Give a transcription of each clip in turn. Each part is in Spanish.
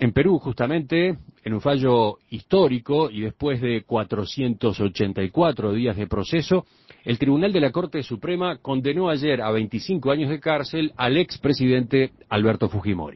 En Perú, justamente, en un fallo histórico y después de 484 días de proceso, el Tribunal de la Corte Suprema condenó ayer a 25 años de cárcel al expresidente Alberto Fujimori.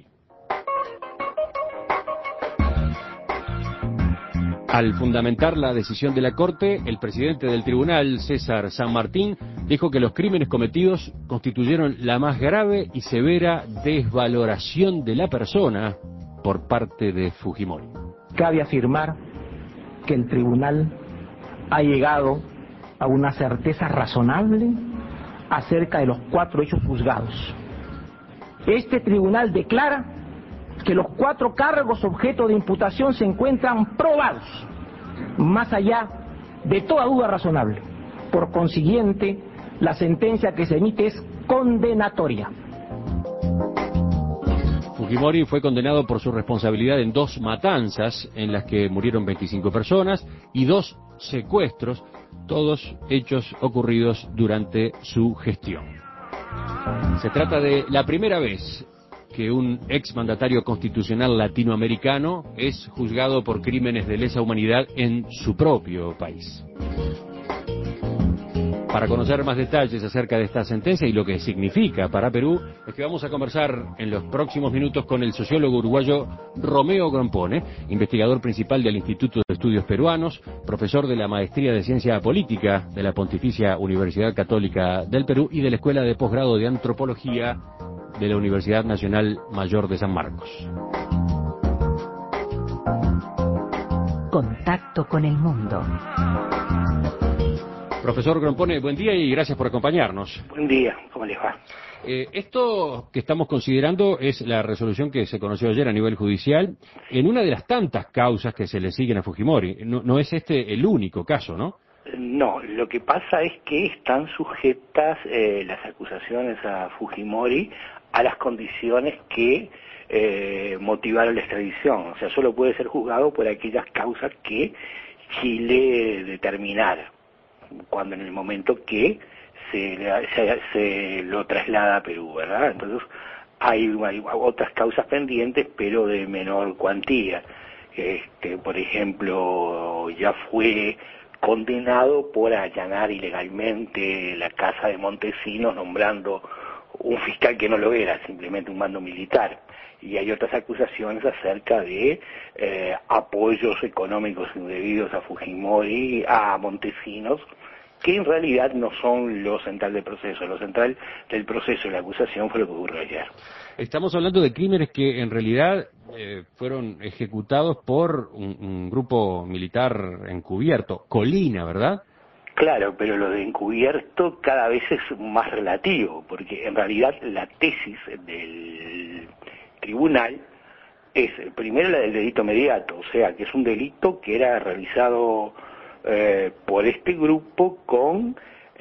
Al fundamentar la decisión de la Corte, el presidente del tribunal, César San Martín, dijo que los crímenes cometidos constituyeron la más grave y severa desvaloración de la persona por parte de Fujimori. Cabe afirmar que el tribunal ha llegado a una certeza razonable acerca de los 4 hechos juzgados. Este tribunal declara que los 4 cargos objeto de imputación se encuentran probados, más allá de toda duda razonable. Por consiguiente, la sentencia que se emite es condenatoria. Fujimori fue condenado por su responsabilidad en 2 matanzas en las que murieron 25 personas y 2 secuestros, todos hechos ocurridos durante su gestión. Se trata de la primera vez que un exmandatario constitucional latinoamericano es juzgado por crímenes de lesa humanidad en su propio país. Para conocer más detalles acerca de esta sentencia y lo que significa para Perú, es que vamos a conversar en los próximos minutos con el sociólogo uruguayo Romeo Grompone, investigador principal del Instituto de Estudios Peruanos, profesor de la Maestría de Ciencia Política de la Pontificia Universidad Católica del Perú y de la Escuela de Posgrado de Antropología de la Universidad Nacional Mayor de San Marcos. Contacto con el mundo. Profesor Grompone, buen día y gracias por acompañarnos. Buen día, ¿cómo les va? Esto que estamos considerando es la resolución que se conoció ayer a nivel judicial en una de las tantas causas que se le siguen a Fujimori. No es este el único caso, ¿no? No, lo que pasa es que están sujetas las acusaciones a Fujimori a las condiciones que motivaron la extradición. O sea, solo puede ser juzgado por aquellas causas que Chile determinara, cuando en el momento que se lo traslada a Perú, ¿verdad? Entonces hay otras causas pendientes, pero de menor cuantía. Por ejemplo, ya fue condenado por allanar ilegalmente la casa de Montesinos, nombrando un fiscal que no lo era, simplemente un mando militar. Y hay otras acusaciones acerca de apoyos económicos indebidos a Fujimori, a Montesinos, que en realidad no son lo central del proceso. Lo central del proceso y la acusación fue lo que ocurrió ayer. Estamos hablando de crímenes que en realidad fueron ejecutados por un grupo militar encubierto, Colina, ¿verdad? Claro, pero lo de encubierto cada vez es más relativo, porque en realidad la tesis del tribunal es primero la del delito inmediato, o sea, que es un delito que era realizado por este grupo con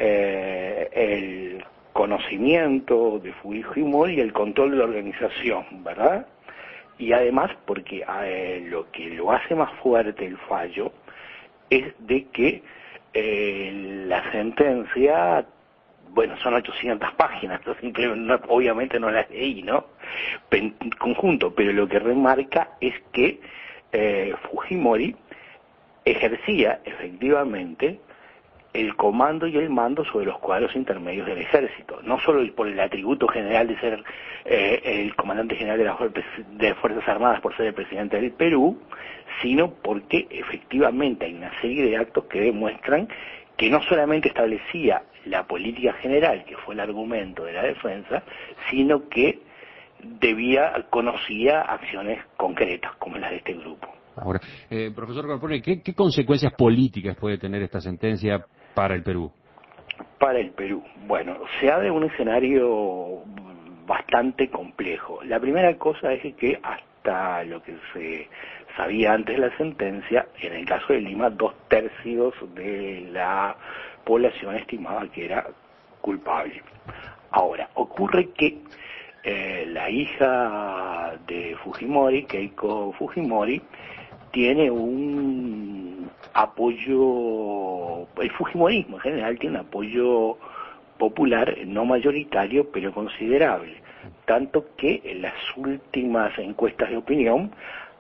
el conocimiento de Fujimori y el control de la organización, ¿verdad? Y además porque lo que lo hace más fuerte el fallo es de que la sentencia, bueno, son 800 páginas, obviamente no las leí, ¿no? En conjunto, pero lo que remarca es que Fujimori ejercía efectivamente el comando y el mando sobre los cuadros intermedios del ejército, no solo por el atributo general de ser el comandante general de las Fuerzas Armadas por ser el presidente del Perú, sino porque efectivamente hay una serie de actos que demuestran que no solamente establecía la política general, que fue el argumento de la defensa, sino que conocía acciones concretas, como las de este grupo. Ahora, profesor Grompone, ¿qué consecuencias políticas puede tener esta sentencia para el Perú? Para el Perú, bueno, se abre un escenario bastante complejo. La primera cosa es que hasta lo que se sabía antes de la sentencia, en el caso de Lima, 2/3 de la población estimaba que era culpable. Ahora, ocurre que la hija de Fujimori, Keiko Fujimori, tiene un apoyo, el fujimorismo en general tiene un apoyo popular, no mayoritario, pero considerable, tanto que en las últimas encuestas de opinión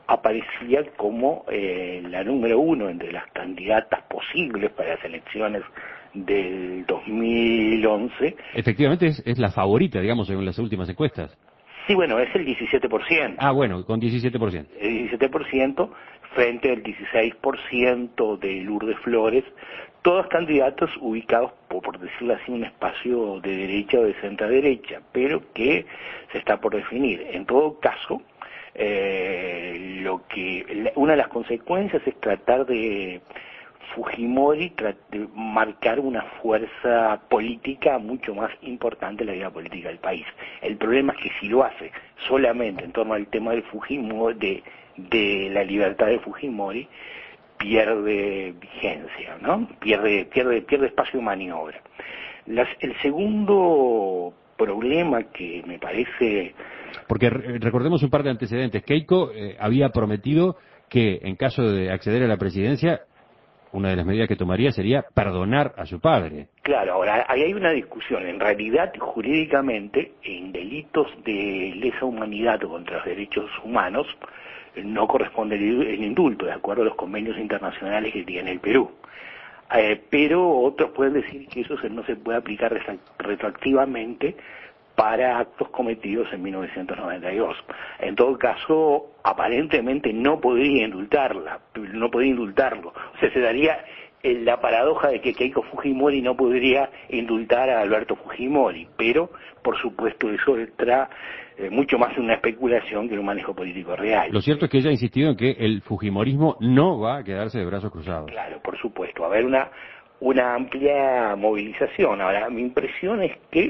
aparecía como la número uno entre las candidatas posibles para las elecciones del 2011. Efectivamente es la favorita, digamos, según las últimas encuestas. Sí, bueno, es el 17%. Ah, bueno, con 17%. El 17% frente al 16% de Lourdes Flores, todos candidatos ubicados, por decirlo así, en un espacio de derecha o de centro-derecha, pero que se está por definir. En todo caso, una de las consecuencias es tratar de Fujimori de marcar una fuerza política mucho más importante en la vida política del país. El problema es que si lo hace solamente en torno al tema del Fujimori, de la libertad de Fujimori, pierde vigencia, ¿no? Pierde espacio de maniobra. El segundo problema que me parece... Porque recordemos un par de antecedentes. Keiko había prometido que en caso de acceder a la presidencia, una de las medidas que tomaría sería perdonar a su padre. Claro, ahora ahí hay una discusión. En realidad, jurídicamente, en delitos de lesa humanidad o contra los derechos humanos, no corresponde el indulto, de acuerdo a los convenios internacionales que tiene el Perú. Pero otros pueden decir que eso no se puede aplicar retroactivamente para actos cometidos en 1992. En todo caso, aparentemente no podría indultarlo. O sea, se daría la paradoja de que Keiko Fujimori no podría indultar a Alberto Fujimori, pero, por supuesto, eso entra mucho más en una especulación que en un manejo político real. Lo cierto es que ella ha insistido en que el fujimorismo no va a quedarse de brazos cruzados. Claro, por supuesto, va a haber una amplia movilización. Ahora, mi impresión es que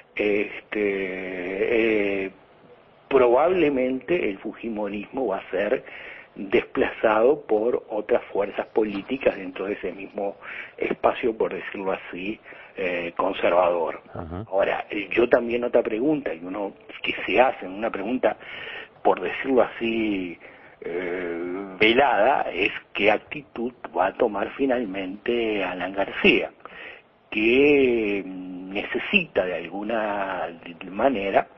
probablemente el fujimorismo va a ser desplazado por otras fuerzas políticas dentro de ese mismo espacio, por decirlo así, conservador. Ajá. Ahora, yo también otra pregunta, que se hace, una pregunta, por decirlo así, velada, es qué actitud va a tomar finalmente Alan García, que necesita de alguna manera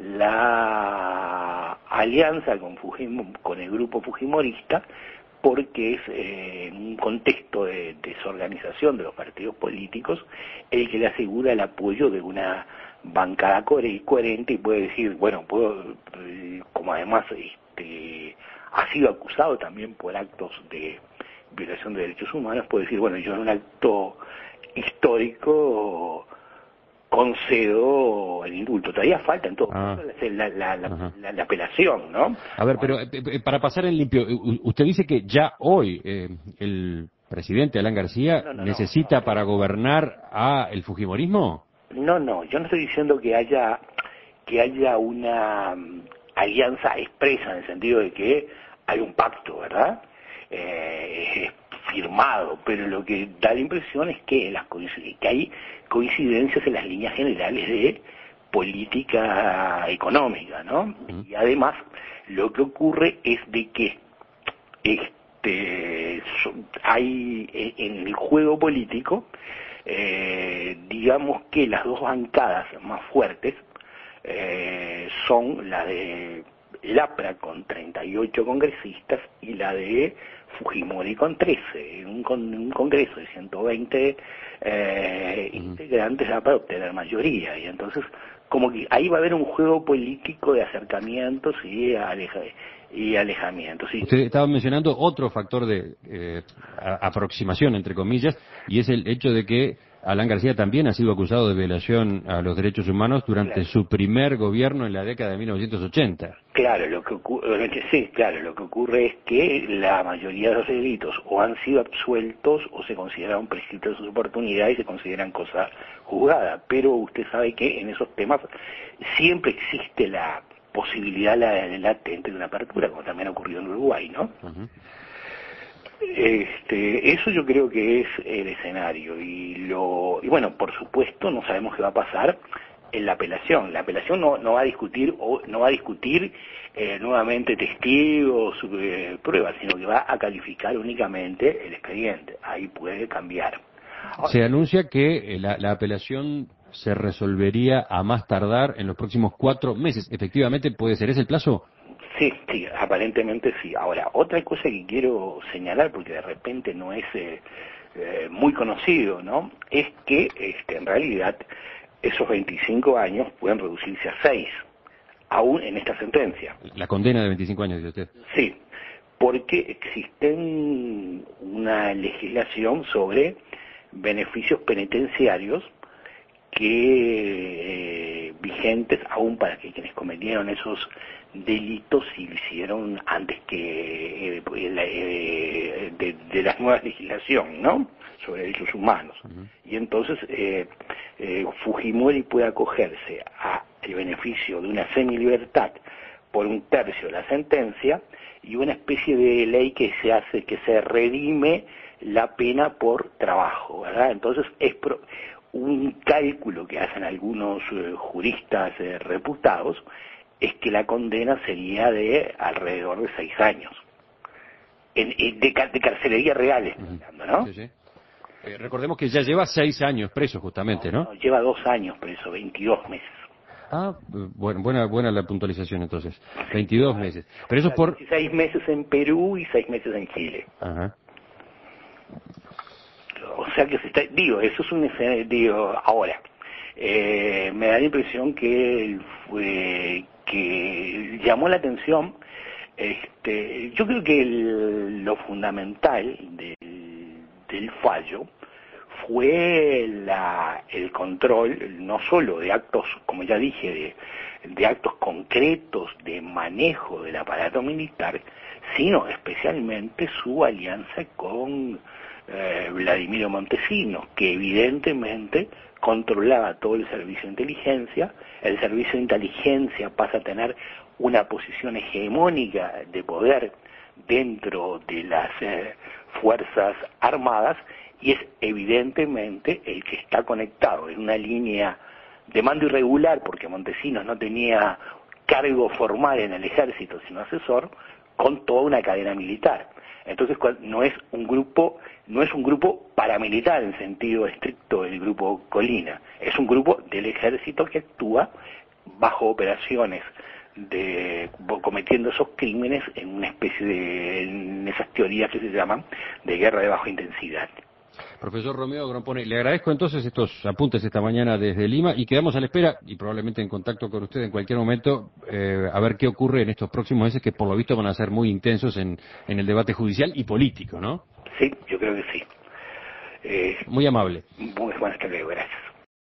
la alianza con el grupo fujimorista, porque es en un contexto de desorganización de los partidos políticos el que le asegura el apoyo de una bancada coherente y puede decir, bueno, como además ha sido acusado también por actos de violación de derechos humanos, puede decir, bueno, yo en un acto histórico concedo el indulto. Todavía falta en todo caso la apelación, ¿no? A ver, pero para pasar en limpio, usted dice que ya hoy el presidente Alan García necesita para gobernar a el fujimorismo. No, yo no estoy diciendo que haya una alianza expresa en el sentido de que hay un pacto, ¿verdad? Firmado, pero lo que da la impresión es que hay coincidencias en las líneas generales de política económica, ¿no? Y además lo que ocurre es de que hay en el juego político, digamos que las dos bancadas más fuertes son la de Lapra con 38 congresistas y la de Fujimori con 13, un congreso de 120 integrantes da para obtener mayoría, y entonces como que ahí va a haber un juego político de acercamientos y alejamientos. Sí. Usted estaba mencionando otro factor de aproximación, entre comillas, y es el hecho de que Alan García también ha sido acusado de violación a los derechos humanos durante su primer gobierno en la década de 1980. Claro, lo que ocurre es que la mayoría de los delitos o han sido absueltos o se consideraron prescritos sus oportunidades y se consideran cosa juzgada, pero usted sabe que en esos temas siempre existe la posibilidad latente de una apertura, como también ha ocurrido en Uruguay, ¿no? Uh-huh. Eso yo creo que es el escenario y bueno, por supuesto no sabemos qué va a pasar en la apelación. La apelación no va a discutir nuevamente testigos, pruebas, sino que va a calificar únicamente el expediente. Ahí puede cambiar. Se anuncia que la apelación se resolvería a más tardar en los próximos 4 meses. ¿Efectivamente puede ser ese el plazo? Sí, sí, aparentemente sí. Ahora, otra cosa que quiero señalar, porque de repente no es muy conocido, ¿no? Es que en realidad esos 25 años pueden reducirse a 6, aún en esta sentencia. La condena de 25 años, dice usted. Sí, porque existen una legislación sobre beneficios penitenciarios que vigentes aún para que quienes cometieron esos delitos y lo hicieron antes que de la nueva legislación, ¿no? Sobre derechos humanos. Y entonces Fujimori puede acogerse al beneficio de una semilibertad por 1/3 de la sentencia y una especie de ley que se redime la pena por trabajo, ¿verdad? Entonces es un cálculo que hacen algunos juristas reputados es que la condena sería de alrededor de 6 años. De carcelería real, hablando, ¿no? Sí, sí. Recordemos que ya lleva 6 años preso, justamente, ¿no? No, lleva 2 años preso, 22 meses. Ah, bueno, buena la puntualización entonces. 22 meses. Pero eso es por... 16 meses en Perú y 6 meses en Chile. Ajá. O sea que eso es un escenario, ahora, me da la impresión que llamó la atención, yo creo que lo fundamental del fallo fue el control, no solo de actos, como ya dije, de actos concretos de manejo del aparato militar, sino especialmente su alianza con Vladimiro Montesinos, que evidentemente controlaba todo el servicio de inteligencia. El servicio de inteligencia pasa a tener una posición hegemónica de poder dentro de las Fuerzas Armadas, y es evidentemente el que está conectado en una línea de mando irregular, porque Montesinos no tenía cargo formal en el ejército, sino asesor, con toda una cadena militar. Entonces no es un grupo paramilitar en sentido estricto del grupo Colina, es un grupo del ejército que actúa bajo operaciones cometiendo esos crímenes en una especie en esas teorías que se llaman de guerra de baja intensidad. Profesor Romeo Grompone, le agradezco entonces estos apuntes esta mañana desde Lima y quedamos a la espera y probablemente en contacto con usted en cualquier momento a ver qué ocurre en estos próximos meses que por lo visto van a ser muy intensos en el debate judicial y político, ¿no? Sí, yo creo que sí. Muy amable. Muy buenas tardes, gracias.